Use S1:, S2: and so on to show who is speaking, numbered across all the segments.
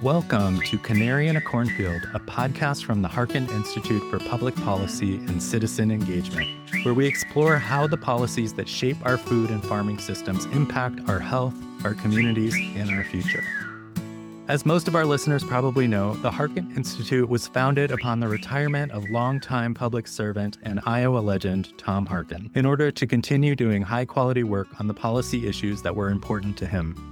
S1: Welcome to Canary in a Cornfield, a podcast from the Harkin Institute for Public Policy and Citizen Engagement, where we explore how the policies that shape our food and farming systems impact our health, our communities, and our future. As most of our listeners probably know, the Harkin Institute was founded upon the retirement of longtime public servant and Iowa legend Tom Harkin, in order to continue doing high-quality work on the policy issues that were important to him.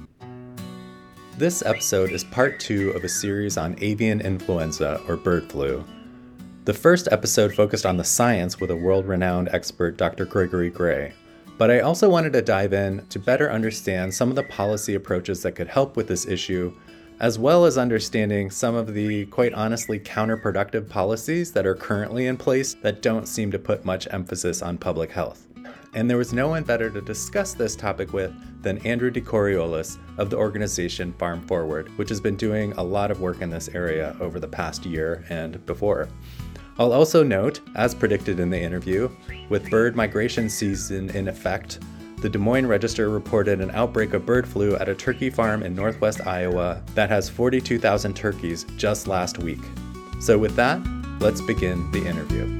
S1: This episode is part 2 of a series on avian influenza, or bird flu. The first episode focused on the science with a world-renowned expert, Dr. Gregory Gray. But I also wanted to dive in to better understand some of the policy approaches that could help with this issue, as well as understanding some of the, quite honestly, counterproductive policies that are currently in place that don't seem to put much emphasis on public health. And there was no one better to discuss this topic with than Andrew DeCoriolis of the organization Farm Forward, which has been doing a lot of work in this area over the past year and before. I'll also note, as predicted in the interview, with bird migration season in effect, the Des Moines Register reported an outbreak of bird flu at a turkey farm in northwest Iowa that has 42,000 turkeys just last week. So with that, let's begin the interview.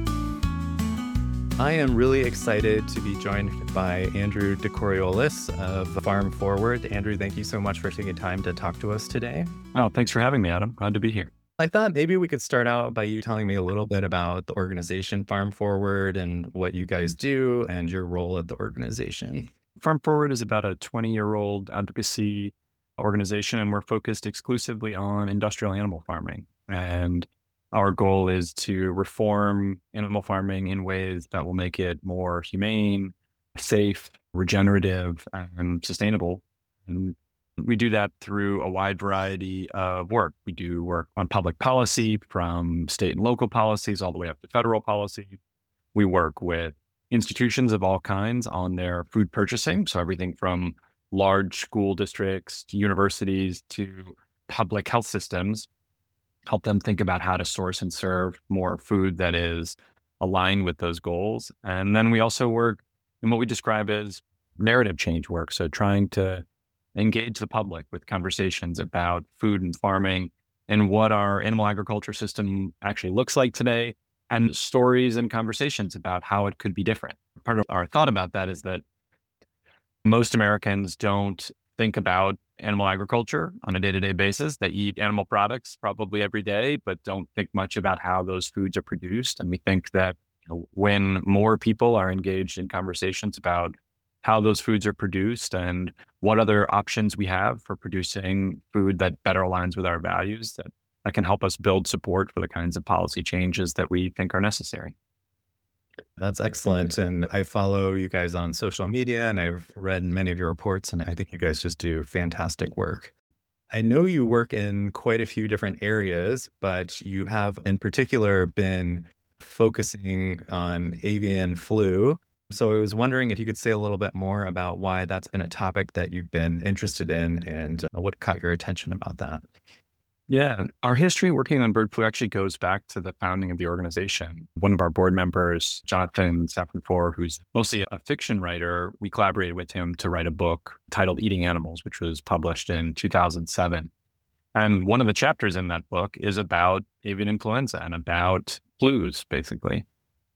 S1: I am really excited to be joined by Andrew DeCoriolis of Farm Forward. Andrew, thank you so much for taking time to talk to us today.
S2: Oh, thanks for having me, Adam. Glad to be here.
S1: I thought maybe we could start out by you telling me a little bit about the organization Farm Forward and what you guys do and your role at the organization.
S2: Farm Forward is about a 20-year-old advocacy organization, and we're focused exclusively on industrial animal farming. And our goal is to reform animal farming in ways that will make it more humane, safe, regenerative, and sustainable. And we do that through a wide variety of work. We do work on public policy, from state and local policies all the way up to federal policy. We work with institutions of all kinds on their food purchasing. So everything from large school districts to universities to public health systems, help them think about how to source and serve more food that is aligned with those goals. And then we also work in what we describe as narrative change work. So trying to engage the public with conversations about food and farming and what our animal agriculture system actually looks like today, and stories and conversations about how it could be different. Part of our thought about that is that most Americans don't think about animal agriculture on a day-to-day basis. They eat animal products probably every day, but don't think much about how those foods are produced. And we think that when more people are engaged in conversations about how those foods are produced and what other options we have for producing food that better aligns with our values, that can help us build support for the kinds of policy changes that we think are necessary.
S1: That's excellent. And I follow you guys on social media, and I've read many of your reports, and I think you guys just do fantastic work. I know you work in quite a few different areas, but you have in particular been focusing on avian flu. So I was wondering if you could say a little bit more about why that's been a topic that you've been interested in and what caught your attention about that.
S2: Yeah, our history working on bird flu actually goes back to the founding of the organization. One of our board members, Jonathan Safran-Foer, who's mostly a fiction writer, we collaborated with him to write a book titled Eating Animals, which was published in 2007. And one of the chapters in that book is about avian influenza and about flus, basically.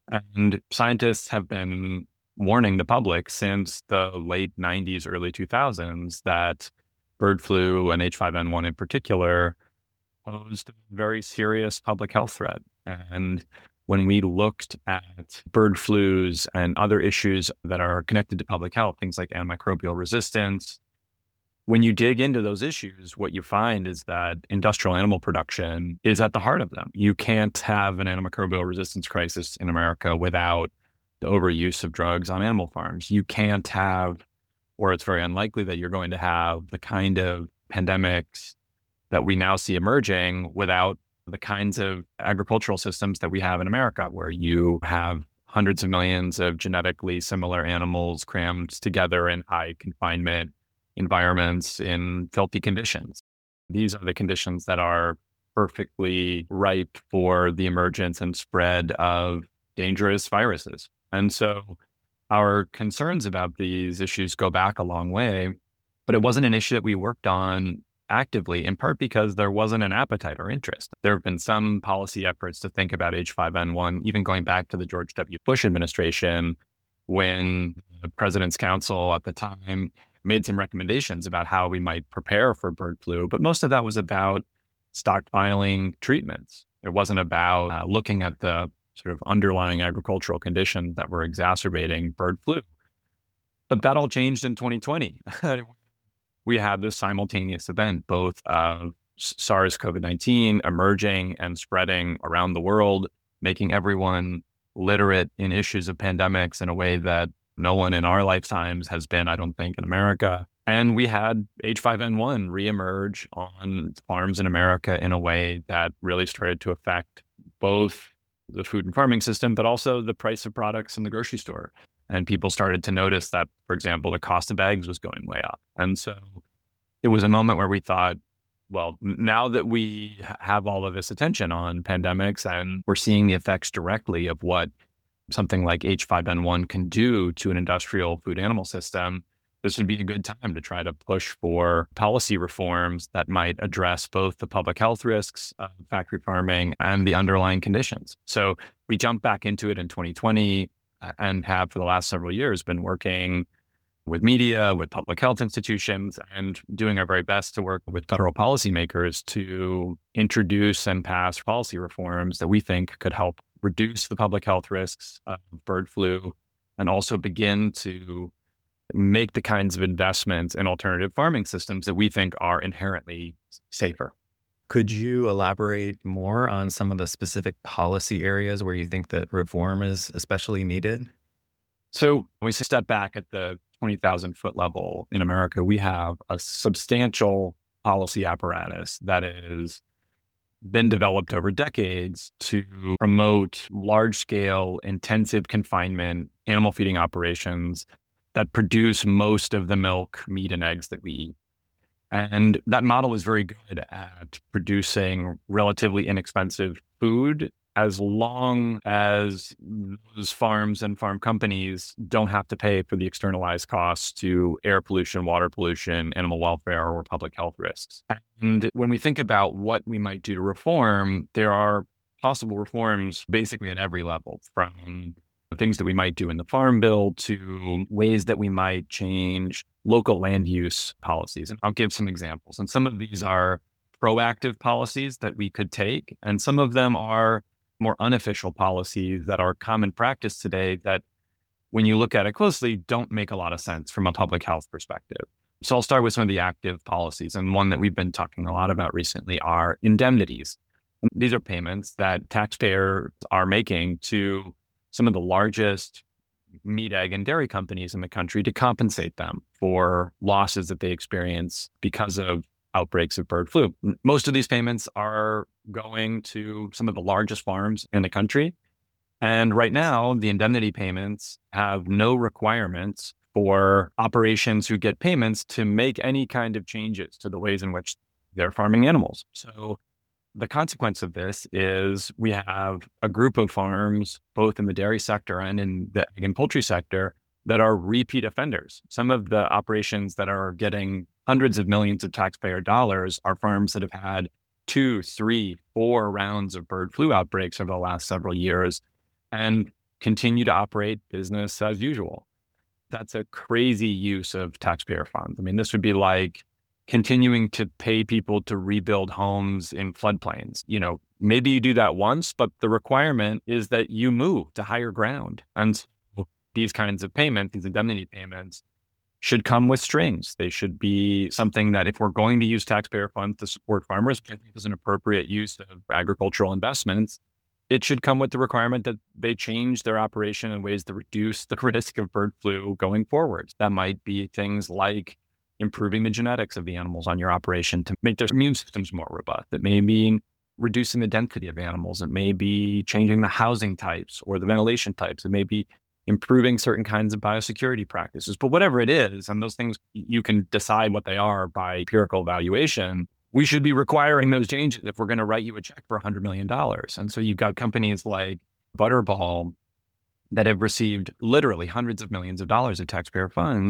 S2: And scientists have been warning the public since the late 90s, early 2000s that bird flu and H5N1 in particular posed a very serious public health threat. And when we looked at bird flus and other issues that are connected to public health, things like antimicrobial resistance, when you dig into those issues, what you find is that industrial animal production is at the heart of them. You can't have an antimicrobial resistance crisis in America without the overuse of drugs on animal farms. You can't have, or it's very unlikely that you're going to have, the kind of pandemics that we now see emerging without the kinds of agricultural systems that we have in America, where you have hundreds of millions of genetically similar animals crammed together in high confinement environments in filthy conditions. These are the conditions that are perfectly ripe for the emergence and spread of dangerous viruses. And so our concerns about these issues go back a long way, but it wasn't an issue that we worked on actively, in part because there wasn't an appetite or interest. There have been some policy efforts to think about H5N1, even going back to the George W. Bush administration, when the President's Council at the time made some recommendations about how we might prepare for bird flu. But most of that was about stockpiling treatments. It wasn't about looking at the sort of underlying agricultural conditions that were exacerbating bird flu. But that all changed in 2020. We had this simultaneous event, both of SARS-CoV-19 emerging and spreading around the world, making everyone literate in issues of pandemics in a way that no one in our lifetimes has been, I don't think, in America. And we had H5N1 reemerge on farms in America in a way that really started to affect both the food and farming system, but also the price of products in the grocery store. And people started to notice that, for example, the cost of eggs was going way up. And so it was a moment where we thought, well, now that we have all of this attention on pandemics and we're seeing the effects directly of what something like H5N1 can do to an industrial food animal system, this would be a good time to try to push for policy reforms that might address both the public health risks of factory farming and the underlying conditions. So we jumped back into it in 2020 and have for the last several years been working with media, with public health institutions, and doing our very best to work with federal policymakers to introduce and pass policy reforms that we think could help reduce the public health risks of bird flu and also begin to make the kinds of investments in alternative farming systems that we think are inherently safer.
S3: Could you elaborate more on some of the specific policy areas where you think that reform is especially needed?
S2: So when we step back at the 20,000 foot level in America, we have a substantial policy apparatus that has been developed over decades to promote large scale, intensive confinement animal feeding operations that produce most of the milk, meat, and eggs that we eat. And that model is very good at producing relatively inexpensive food as long as those farms and farm companies don't have to pay for the externalized costs to air pollution, water pollution, animal welfare, or public health risks. And when we think about what we might do to reform, there are possible reforms basically at every level, from things that we might do in the Farm Bill to ways that we might change local land use policies. And I'll give some examples. And some of these are proactive policies that we could take, and some of them are more unofficial policies that are common practice today that, when you look at it closely, don't make a lot of sense from a public health perspective. So I'll start with some of the active policies. And one that we've been talking a lot about recently are indemnities. These are payments that taxpayers are making to some of the largest meat, egg, and dairy companies in the country to compensate them for losses that they experience because of outbreaks of bird flu. Most of these payments are going to some of the largest farms in the country. And right now, the indemnity payments have no requirements for operations who get payments to make any kind of changes to the ways in which they're farming animals. So the consequence of this is we have a group of farms, both in the dairy sector and in the egg and poultry sector, that are repeat offenders. Some of the operations that are getting hundreds of millions of taxpayer dollars are farms that have had 2, 3, 4 rounds of bird flu outbreaks over the last several years and continue to operate business as usual. That's a crazy use of taxpayer funds. I mean, this would be like continuing to pay people to rebuild homes in floodplains. You know, maybe you do that once, but the requirement is that you move to higher ground. And so these kinds of payments, these indemnity payments, should come with strings. They should be something that, if we're going to use taxpayer funds to support farmers, I think is an appropriate use of agricultural investments, it should come with the requirement that they change their operation in ways that reduce the risk of bird flu going forward. That might be things like improving the genetics of the animals on your operation to make their immune systems more robust. It may mean reducing the density of animals. It may be changing the housing types or the ventilation types. It may be improving certain kinds of biosecurity practices. But whatever it is, and those things, you can decide what they are by empirical evaluation, we should be requiring those changes if we're going to write you a check for $100 million. And so you've got companies like Butterball that have received literally hundreds of millions of dollars of taxpayer funds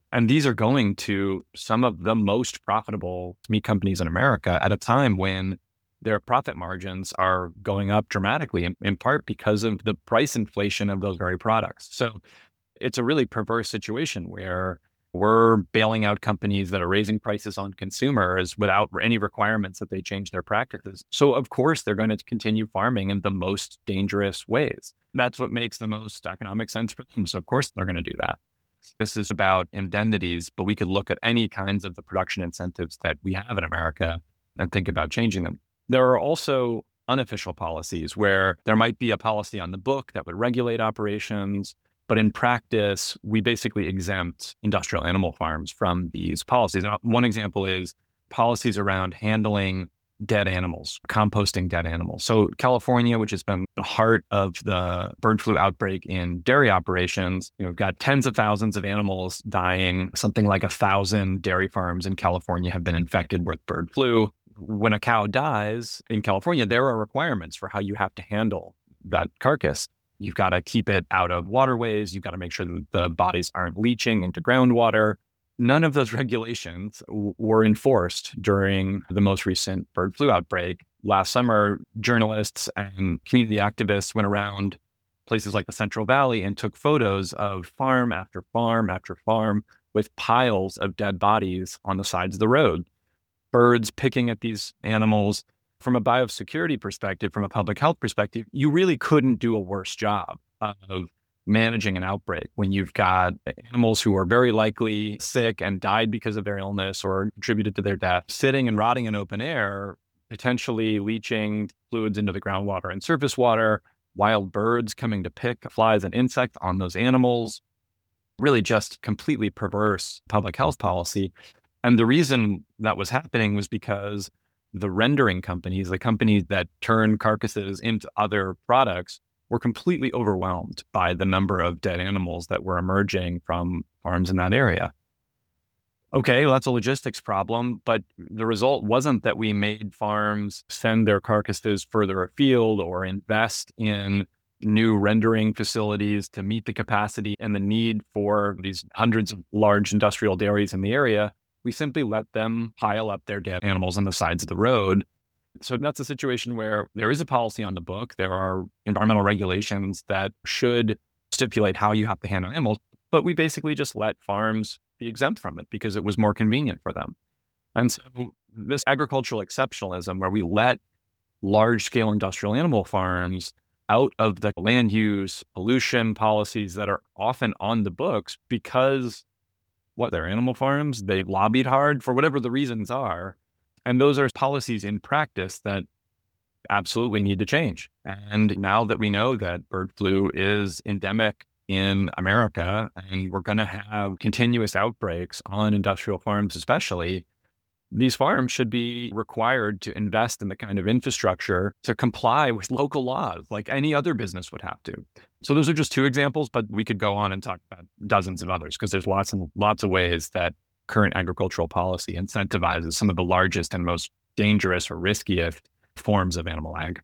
S2: And these are going to some of the most profitable meat companies in America at a time when their profit margins are going up dramatically, in part because of the price inflation of those very products. So it's a really perverse situation where we're bailing out companies that are raising prices on consumers without any requirements that they change their practices. So of course, they're going to continue farming in the most dangerous ways. That's what makes the most economic sense for them. So of course, they're going to do that. This is about indemnities, but we could look at any kinds of the production incentives that we have in America and think about changing them. There are also unofficial policies where there might be a policy on the book that would regulate operations, but in practice, we basically exempt industrial animal farms from these policies. Now, one example is policies around handling dead animals, composting dead animals. So California, which has been the heart of the bird flu outbreak in dairy operations, got tens of thousands of animals dying. Something like 1,000 dairy farms in California have been infected with bird flu. When a cow dies in California, there are requirements for how you have to handle that carcass. You've got to keep it out of waterways. You've got to make sure that the bodies aren't leaching into groundwater. None of those regulations were enforced during the most recent bird flu outbreak. Last summer, journalists and community activists went around places like the Central Valley and took photos of farm after farm after farm with piles of dead bodies on the sides of the road. Birds picking at these animals. From a biosecurity perspective, from a public health perspective, you really couldn't do a worse job of managing an outbreak when you've got animals who are very likely sick and died because of their illness or contributed to their death, sitting and rotting in open air, potentially leaching fluids into the groundwater and surface water, wild birds coming to pick flies and insects on those animals, really just completely perverse public health policy. And the reason that was happening was because the rendering companies, the companies that turn carcasses into other products, were completely overwhelmed by the number of dead animals that were emerging from farms in that area. Okay, well, that's a logistics problem, but the result wasn't that we made farms send their carcasses further afield or invest in new rendering facilities to meet the capacity and the need for these hundreds of large industrial dairies in the area. We simply let them pile up their dead animals on the sides of the road. So that's a situation where there is a policy on the book. There are environmental regulations that should stipulate how you have to handle animals, but we basically just let farms be exempt from it because it was more convenient for them. And so this agricultural exceptionalism where we let large-scale industrial animal farms out of the land use pollution policies that are often on the books because they're animal farms, they lobbied hard for whatever the reasons are. And those are policies in practice that absolutely need to change. And now that we know that bird flu is endemic in America and we're going to have continuous outbreaks on industrial farms, especially, these farms should be required to invest in the kind of infrastructure to comply with local laws like any other business would have to. So those are just two examples, but we could go on and talk about dozens of others because there's lots and lots of ways that current agricultural policy incentivizes some of the largest and most dangerous or riskiest forms of animal ag.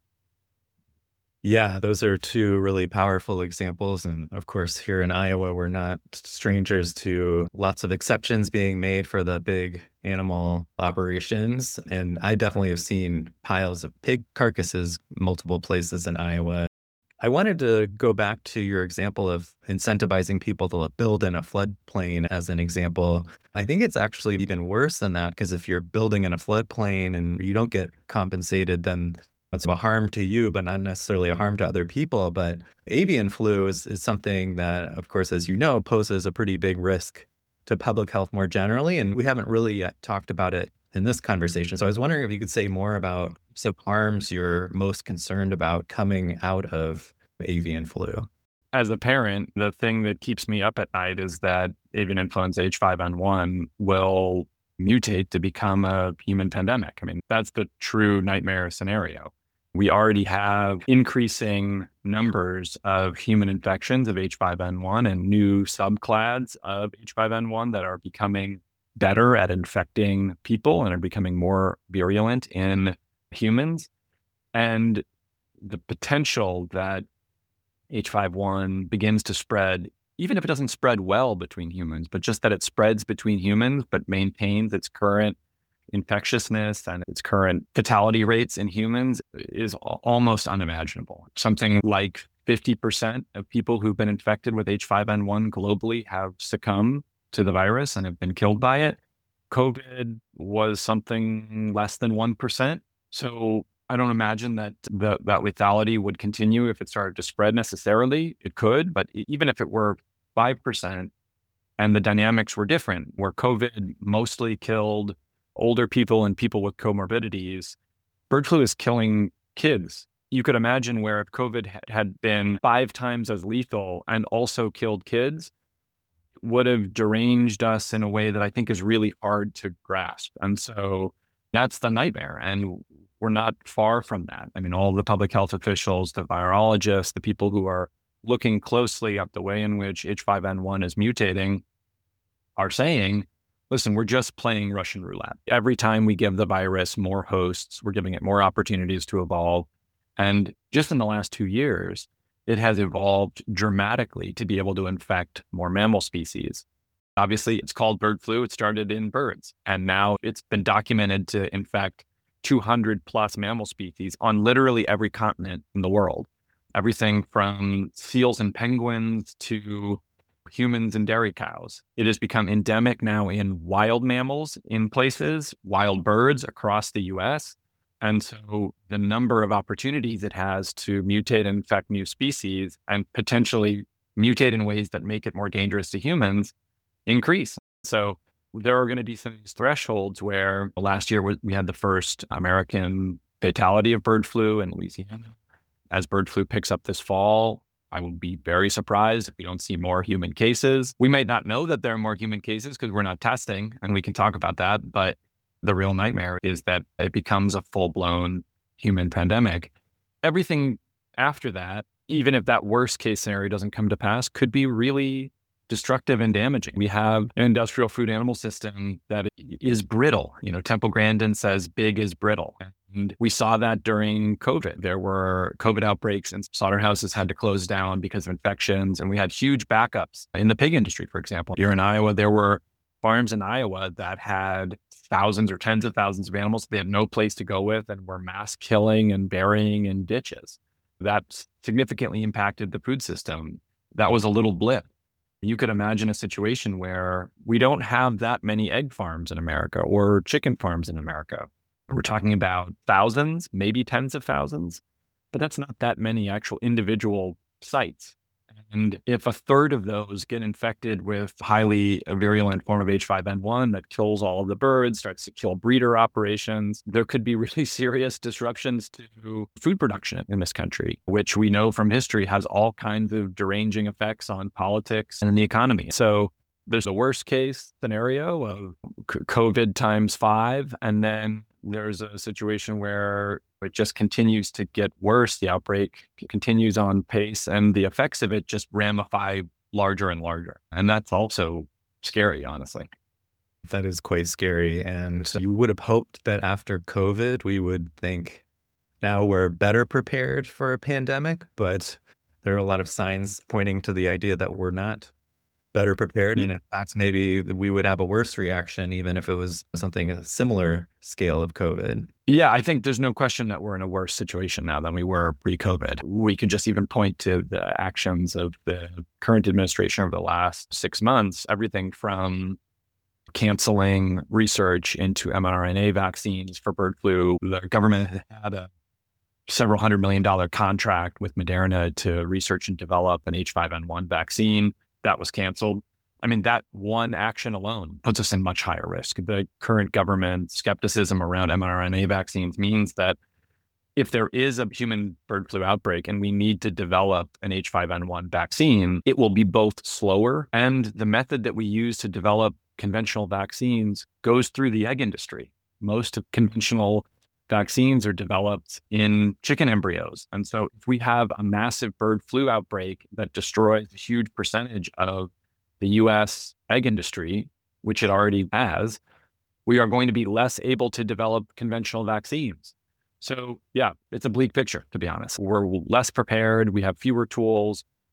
S3: Yeah, those are two really powerful examples. And of course, here in Iowa, we're not strangers to lots of exceptions being made for the big animal operations. And I definitely have seen piles of pig carcasses multiple places in Iowa. I wanted to go back to your example of incentivizing people to build in a floodplain as an example. I think it's actually even worse than that, because if you're building in a floodplain and you don't get compensated, then it's a harm to you, but not necessarily a harm to other people. But avian flu is something that, of course, as you know, poses a pretty big risk to public health more generally. And we haven't really yet talked about it in this conversation. So I was wondering if you could say more about some harms you're most concerned about coming out of avian flu.
S2: As a parent, the thing that keeps me up at night is that avian influenza H5N1 will mutate to become a human pandemic. I mean, that's the true nightmare scenario. We already have increasing numbers of human infections of H5N1 and new subclads of H5N1 that are becoming better at infecting people and are becoming more virulent in humans. And the potential that H5N1 begins to spread even if it doesn't spread well between humans, but just that it spreads between humans, but maintains its current infectiousness and its current fatality rates in humans is almost unimaginable. Something like 50% of people who've been infected with H5N1 globally have succumbed to the virus and have been killed by it. COVID was something less than 1%. So I don't imagine that that lethality would continue if it started to spread necessarily. It could, but even if it were 5% and the dynamics were different, where COVID mostly killed older people and people with comorbidities, bird flu is killing kids. You could imagine where if COVID had been 5 times as lethal and also killed kids, would have deranged us in a way that I think is really hard to grasp. And so that's the nightmare. And we're not far from that. I mean, all the public health officials, the virologists, the people who are looking closely at the way in which H5N1 is mutating are saying, listen, we're just playing Russian roulette. Every time we give the virus more hosts, we're giving it more opportunities to evolve. And just in the last 2 years, it has evolved dramatically to be able to infect more mammal species. Obviously, it's called bird flu. It started in birds, and now it's been documented to infect 200 plus mammal species on literally every continent in the world. Everything from seals and penguins to humans and dairy cows. It has become endemic now in wild mammals in places, wild birds across the US. And so the number of opportunities it has to mutate and infect new species and potentially mutate in ways that make it more dangerous to humans increase. So there are going to be some thresholds where last year we had the first American fatality of bird flu in Louisiana. As bird flu picks up this fall, I will be very surprised if we don't see more human cases. We might not know that there are more human cases because we're not testing, and we can talk about that. But the real nightmare is that it becomes a full-blown human pandemic. Everything after that, even if that worst case scenario doesn't come to pass, could be really destructive and damaging. We have an industrial food animal system that is brittle. You know, Temple Grandin says big is brittle. And we saw that during COVID. There were COVID outbreaks and slaughterhouses had to close down because of infections. And we had huge backups in the pig industry, for example. Here in Iowa, there were farms in Iowa that had thousands or tens of thousands of animals they had no place to go with and were mass killing and burying in ditches. That significantly impacted the food system. That was a little blip. You could imagine a situation where we don't have that many egg farms in America or chicken farms in America. We're talking about thousands, maybe tens of thousands, but that's not that many actual individual sites. And if a third of those get infected with highly virulent form of H5N1 that kills all of the birds, starts to kill breeder operations, there could be really serious disruptions to food production in this country, which we know from history has all kinds of deranging effects on politics and the economy. So there's a worst case scenario of COVID times 5, and then there's a situation where it just continues to get worse. The outbreak continues on pace and the effects of it just ramify larger and larger. And that's also scary, honestly.
S3: That is quite scary. And you would have hoped that after COVID, we would think now we're better prepared for a pandemic, but there are a lot of signs pointing to the idea that we're not better prepared. And in fact, maybe we would have a worse reaction, even if it was something a similar scale of COVID.
S2: Yeah, I think there's no question that we're in a worse situation now than we were pre-COVID. We could just even point to the actions of the current administration over the last 6 months, everything from canceling research into mRNA vaccines for bird flu. The government had a several $100 million contract with Moderna to research and develop an H5N1 vaccine. That was canceled. I mean, that one action alone puts us in much higher risk. The current government skepticism around mRNA vaccines means that if there is a human bird flu outbreak and we need to develop an H5N1 vaccine, it will be both slower, and the method that we use to develop conventional vaccines goes through the egg industry. Most of conventional vaccines are developed in chicken embryos. And so if we have a massive bird flu outbreak that destroys a huge percentage of the US egg industry, which it already has, we are going to be less able to develop conventional vaccines. So yeah, it's a bleak picture, to be honest. We're less prepared. We have fewer tools.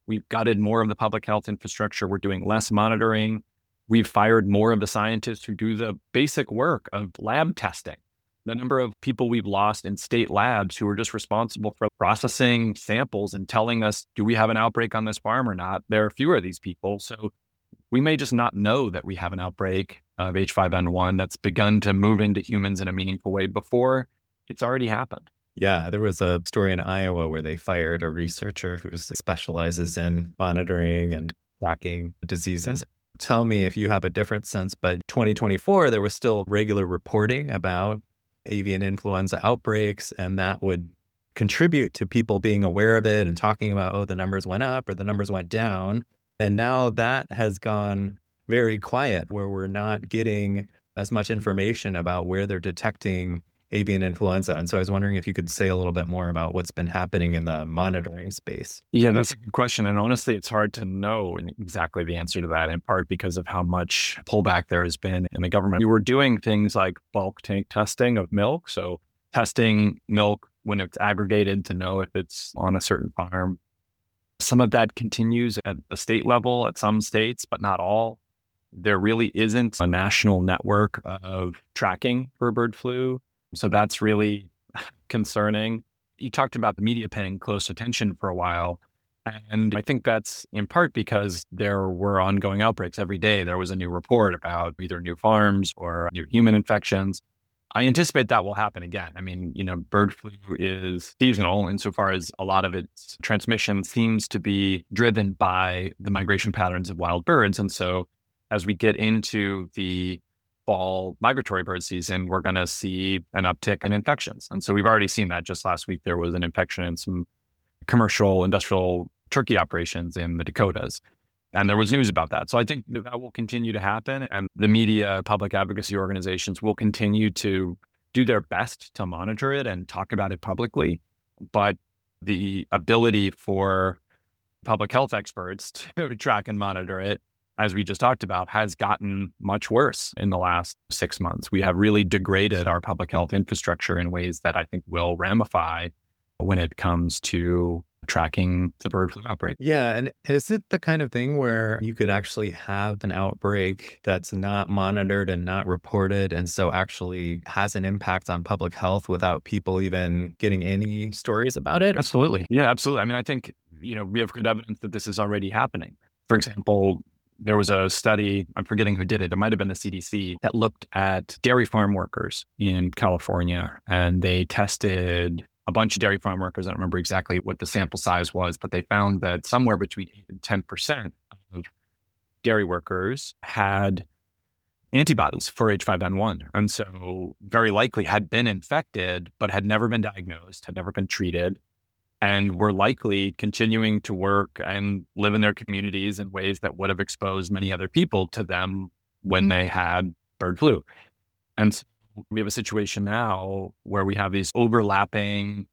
S2: We've gutted more of the public health infrastructure. We're doing less monitoring. We've fired more of the scientists who do the basic work of lab testing. The number of people we've lost in state labs who are just responsible for processing samples and telling us, do we have an outbreak on this farm or not? There are fewer of these people. So we may just not know that we have an outbreak of H5N1 that's begun to move into humans in a meaningful way before it's already happened.
S3: Yeah, there was a story in Iowa where they fired a researcher who specializes in monitoring and tracking diseases. Tell me if you have a different sense, but 2024, there was still regular reporting about avian influenza outbreaks, and that would contribute to people being aware of it and talking about, oh, the numbers went up or the numbers went down. And now that has gone very quiet, where we're not getting as much information about where they're detecting avian influenza. And so I was wondering if you could say a little bit more about what's been happening in the monitoring space.
S2: Yeah, that's a good question. And honestly, it's hard to know exactly the answer to that, in part because of how much pullback there has been in the government. We were doing things like bulk tank testing of milk. So testing milk when it's aggregated to know if it's on a certain farm. Some of that continues at the state level at some states, but not all. There really isn't a national network of tracking for bird flu. So that's really concerning. You talked about the media paying close attention for a while. And I think that's in part because there were ongoing outbreaks every day. There was a new report about either new farms or new human infections. I anticipate that will happen again. I mean, bird flu is seasonal insofar as a lot of its transmission seems to be driven by the migration patterns of wild birds. And so as we get into the fall migratory bird season, we're going to see an uptick in infections. And so we've already seen that. Just last week, there was an infection in some commercial industrial turkey operations in the Dakotas. And there was news about that. So I think that will continue to happen. And the media, public advocacy organizations will continue to do their best to monitor it and talk about it publicly. But the ability for public health experts to track and monitor it, as we just talked about, has gotten much worse in the last 6 months. We have really degraded our public health infrastructure in ways that I think will ramify when it comes to tracking the bird flu outbreak.
S3: Yeah. And is it the kind of thing where you could actually have an outbreak that's not monitored and not reported, and so actually has an impact on public health without people even getting any stories about it?
S2: Absolutely. Yeah, absolutely. I mean, I think, we have good evidence that this is already happening. For example, there was a study, I'm forgetting who did it. It might have been the CDC, that looked at dairy farm workers in California, and they tested a bunch of dairy farm workers. I don't remember exactly what the sample size was, but they found that somewhere between 8 and 10% of dairy workers had antibodies for H5N1. And so very likely had been infected, but had never been diagnosed, had never been treated, and were likely continuing to work and live in their communities in ways that would have exposed many other people to them when they had bird flu. And so we have a situation now where we have these overlapping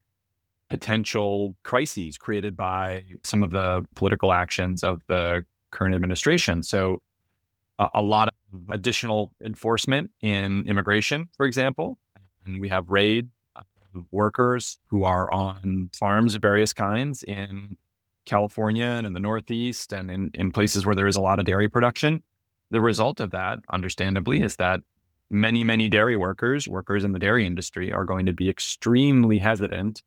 S2: potential crises created by some of the political actions of the current administration. So a lot of additional enforcement in immigration, for example, and we have raid workers who are on farms of various kinds in California and in the Northeast and in places where there is a lot of dairy production. The result of that, understandably, is that many, many dairy workers in the dairy industry are going to be extremely hesitant,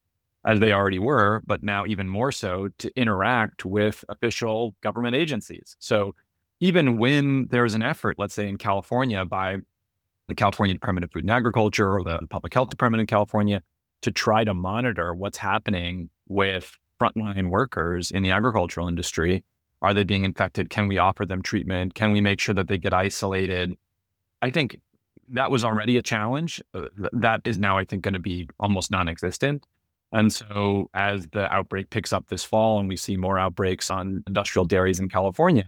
S2: as they already were, but now even more so, to interact with official government agencies. So even when there's an effort, let's say in California by the California Department of Food and Agriculture or the Public Health Department in California to try to monitor what's happening with frontline workers in the agricultural industry, are they being infected? Can we offer them treatment? Can we make sure that they get isolated? I think that was already a challenge. That is now, I think, going to be almost non-existent. And so as the outbreak picks up this fall and we see more outbreaks on industrial dairies in California,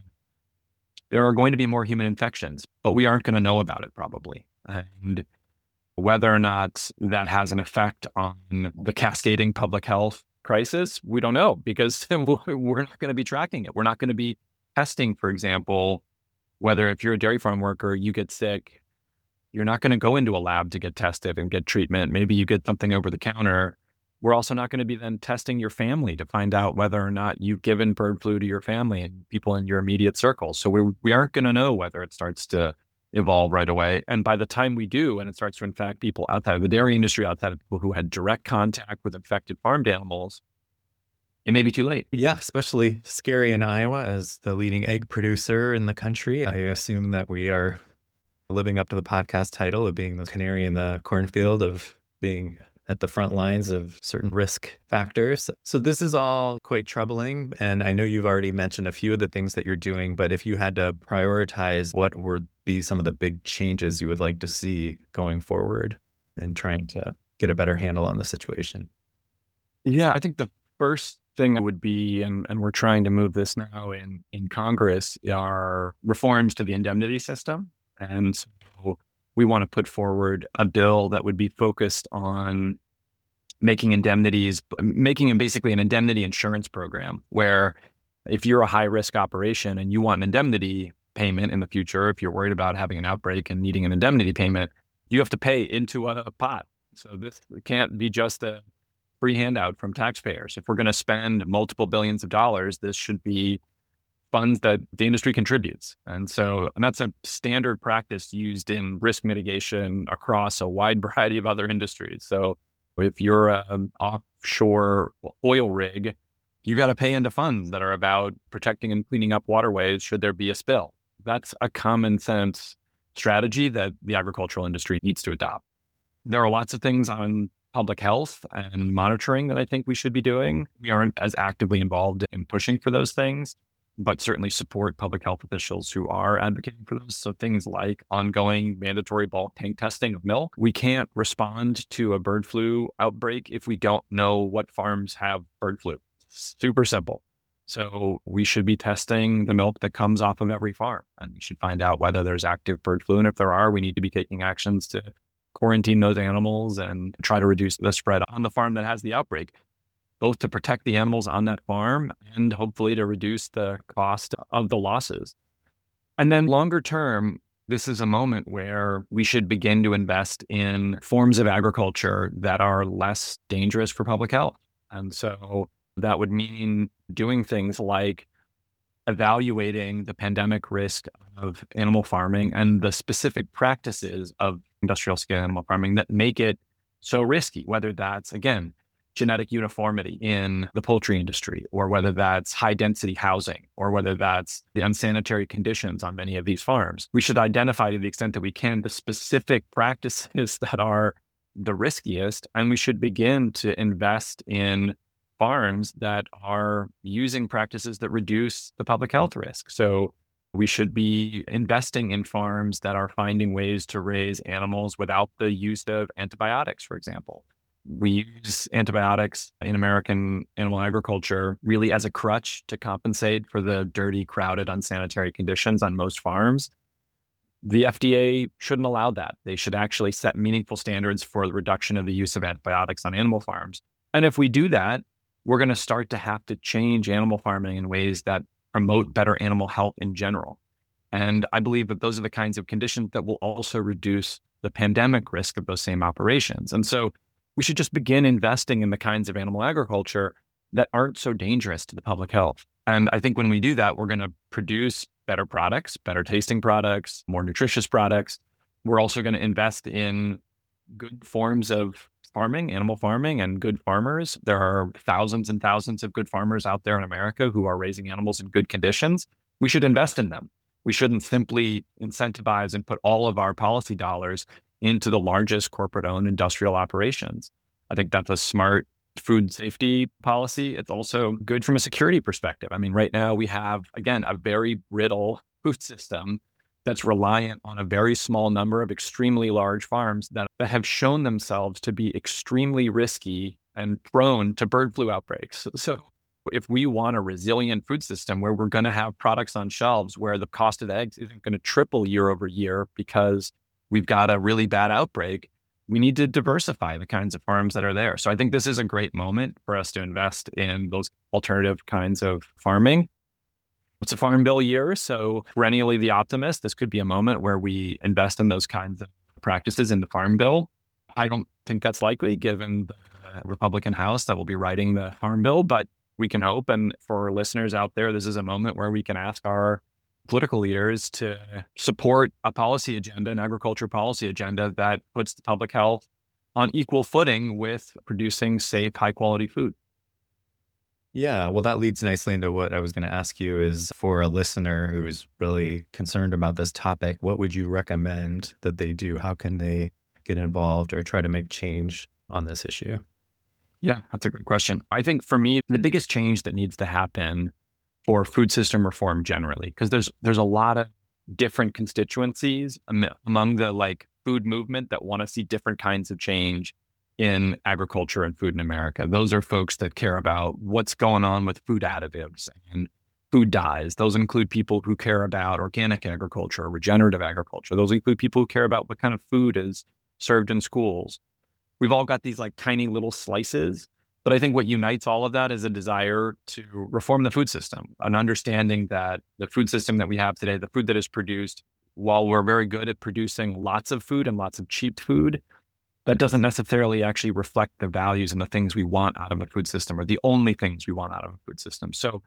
S2: there are going to be more human infections, but we aren't going to know about it probably. And whether or not that has an effect on the cascading public health crisis, we don't know, because we're not going to be tracking it. We're not going to be testing, for example, whether if you're a dairy farm worker, you get sick, you're not going to go into a lab to get tested and get treatment. Maybe you get something over the counter We're also not going to be then testing your family to find out whether or not you've given bird flu to your family and people in your immediate circle. So we aren't going to know whether it starts to evolve right away. And by the time we do, and it starts to infect people outside of the dairy industry, outside of people who had direct contact with infected farmed animals, it may be too late.
S3: Yeah, especially scary in Iowa as the leading egg producer in the country. I assume that we are living up to the podcast title of being the canary in the cornfield, of being at the front lines of certain risk factors. So this is all quite troubling. And I know you've already mentioned a few of the things that you're doing, but if you had to prioritize, what would be some of the big changes you would like to see going forward and trying to get a better handle on the situation?
S2: Yeah, I think the first thing would be, and we're trying to move this now in Congress, are reforms to the indemnity system. And so we want to put forward a bill that would be focused on making basically an indemnity insurance program, where if you're a high risk operation and you want an indemnity payment in the future, if you're worried about having an outbreak and needing an indemnity payment, you have to pay into a pot. So this can't be just a free handout from taxpayers. If we're going to spend multiple billions of dollars, this should be funds that the industry contributes. And that's a standard practice used in risk mitigation across a wide variety of other industries. So if you're an offshore oil rig, you got to pay into funds that are about protecting and cleaning up waterways should there be a spill. That's a common sense strategy that the agricultural industry needs to adopt. There are lots of things on public health and monitoring that I think we should be doing. We aren't as actively involved in pushing for those things, but certainly support public health officials who are advocating for those. So things like ongoing mandatory bulk tank testing of milk. We can't respond to a bird flu outbreak if we don't know what farms have bird flu. Super simple. So we should be testing the milk that comes off of every farm, and we should find out whether there's active bird flu. And if there are, we need to be taking actions to quarantine those animals and try to reduce the spread on the farm that has the outbreak, both to protect the animals on that farm and hopefully to reduce the cost of the losses. And then longer term, this is a moment where we should begin to invest in forms of agriculture that are less dangerous for public health. And so that would mean doing things like evaluating the pandemic risk of animal farming and the specific practices of industrial scale animal farming that make it so risky, whether that's, again, genetic uniformity in the poultry industry, or whether that's high density housing, or whether that's the unsanitary conditions on many of these farms. We should identify, to the extent that we can, the specific practices that are the riskiest, and we should begin to invest in farms that are using practices that reduce the public health risk. So we should be investing in farms that are finding ways to raise animals without the use of antibiotics, for example. We use antibiotics in American animal agriculture really as a crutch to compensate for the dirty, crowded, unsanitary conditions on most farms. The FDA shouldn't allow that. They should actually set meaningful standards for the reduction of the use of antibiotics on animal farms. And if we do that, we're going to start to have to change animal farming in ways that promote better animal health in general. And I believe that those are the kinds of conditions that will also reduce the pandemic risk of those same operations. And so we should just begin investing in the kinds of animal agriculture that aren't so dangerous to the public health. And I think when we do that, we're going to produce better products, better tasting products, more nutritious products. We're also going to invest in good forms of farming, animal farming, and good farmers. There are thousands and thousands of good farmers out there in America who are raising animals in good conditions. We should invest in them. We shouldn't simply incentivize and put all of our policy dollars into the largest corporate-owned industrial operations. I think that's a smart food safety policy. It's also good from a security perspective. I mean, right now we have, again, a very brittle food system that's reliant on a very small number of extremely large farms that have shown themselves to be extremely risky and prone to bird flu outbreaks. So if we want a resilient food system where we're going to have products on shelves where the cost of eggs isn't going to triple year over year because we've got a really bad outbreak, we need to diversify the kinds of farms that are there. So I think this is a great moment for us to invest in those alternative kinds of farming. It's a farm bill year, so perennially the optimist, this could be a moment where we invest in those kinds of practices in the farm bill. I don't think that's likely given the Republican House that will be writing the Farm Bill, but we can hope. And for listeners out there, this is a moment where we can ask our political leaders to support a policy agenda, an agriculture policy agenda that puts the public health on equal footing with producing safe, high quality food.
S3: Yeah, well, that leads nicely into what I was going to ask you is for a listener who is really concerned about this topic, what would you recommend that they do? How can they get involved or try to make change on this issue?
S2: Yeah, that's a good question. I think for me, the biggest change that needs to happen for food system reform generally, because there's a lot of different constituencies among the food movement that want to see different kinds of change in agriculture and food in America. Those are folks that care about what's going on with food additives and food dyes. Those include people who care about organic agriculture or regenerative agriculture. Those include people who care about what kind of food is served in schools. We've all got these tiny little slices, but I think what unites all of that is a desire to reform the food system, an understanding that the food system that we have today, the food that is produced, while we're very good at producing lots of food and lots of cheap food, that doesn't necessarily actually reflect the values and the things we want out of a food system, or the only things we want out of a food system. So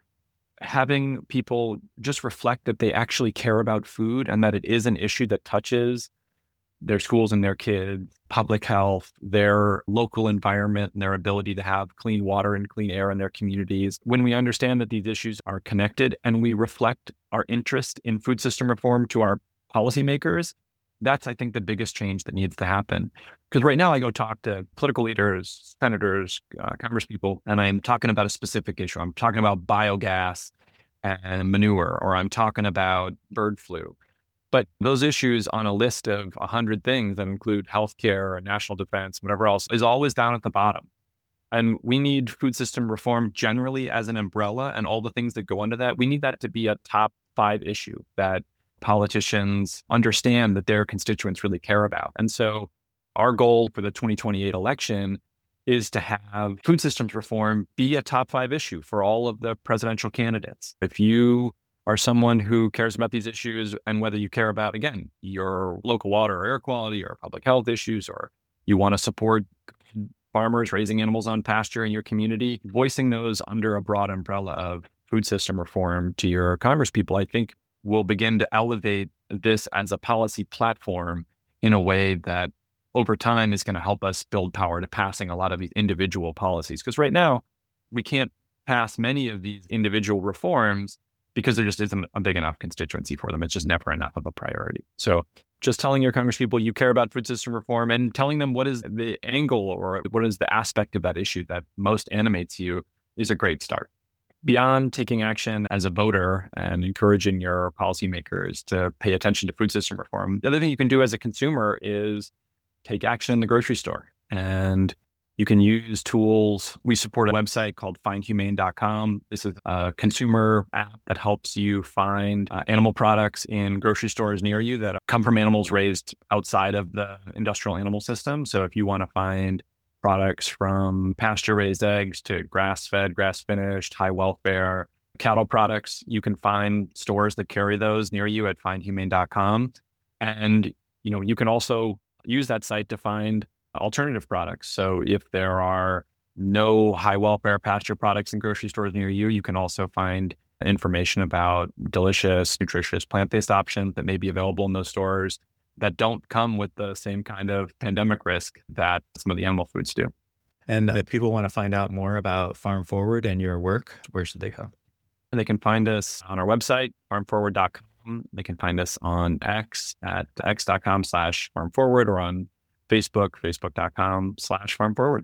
S2: having people just reflect that they actually care about food and that it is an issue that touches their schools and their kids, public health, their local environment, and their ability to have clean water and clean air in their communities. When we understand that these issues are connected and we reflect our interest in food system reform to our policymakers, that's, I think, the biggest change that needs to happen. Because right now I go talk to political leaders, senators, congresspeople, and I'm talking about a specific issue. I'm talking about biogas and manure, or I'm talking about bird flu. But those issues on a list of 100 things that include healthcare and national defense, whatever else, is always down at the bottom. And we need food system reform generally as an umbrella and all the things that go under that. We need that to be a top 5 issue that politicians understand that their constituents really care about. And so our goal for the 2028 election is to have food systems reform be a top 5 issue for all of the presidential candidates. If you are someone who cares about these issues, and whether you care about, again, your local water or air quality or public health issues, or you want to support farmers raising animals on pasture in your community, voicing those under a broad umbrella of food system reform to your congresspeople, I think will begin to elevate this as a policy platform in a way that over time is going to help us build power to passing a lot of these individual policies. Because right now, we can't pass many of these individual reforms because there just isn't a big enough constituency for them. It's just never enough of a priority. So just telling your congresspeople you care about food system reform and telling them what is the angle or what is the aspect of that issue that most animates you is a great start. Beyond taking action as a voter and encouraging your policymakers to pay attention to food system reform, the other thing you can do as a consumer is take action in the grocery store. And you can use tools. We support a website called findhumane.com. This is a consumer app that helps you find animal products in grocery stores near you that come from animals raised outside of the industrial animal system. So if you want to find products from pasture-raised eggs to grass-fed, grass-finished, high welfare cattle products, you can find stores that carry those near you at findhumane.com. And you can also use that site to find alternative products. So if there are no high welfare pasture products in grocery stores near you, you can also find information about delicious, nutritious, plant-based options that may be available in those stores that don't come with the same kind of pandemic risk that some of the animal foods do.
S3: And if people want to find out more about Farm Forward and your work, where should they go?
S2: And they can find us on our website, farmforward.com. They can find us on X at x.com/farmforward, or on Facebook, facebook.com/farmforward.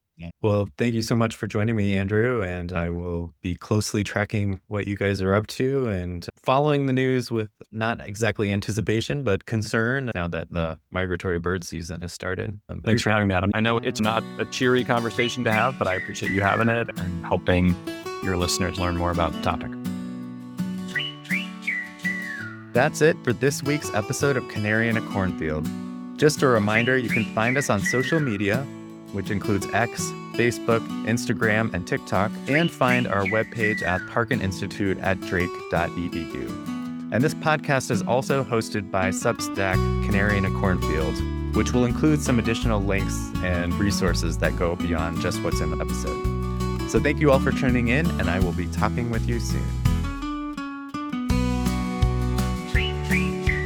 S3: Well, thank you so much for joining me, Andrew. And I will be closely tracking what you guys are up to and following the news with not exactly anticipation, but concern now that the migratory bird season has started.
S2: Thanks for having me, Adam. I know it's not a cheery conversation to have, but I appreciate you having it and helping your listeners learn more about the topic.
S3: That's it for this week's episode of Canary in a Cornfield. Just a reminder, you can find us on social media, which includes X, Facebook, Instagram, and TikTok, and find our webpage at Parkin-Institute at drake.edu. And this podcast is also hosted by Substack Canary in a Cornfield, which will include some additional links and resources that go beyond just what's in the episode. So thank you all for tuning in, and I will be talking with you soon.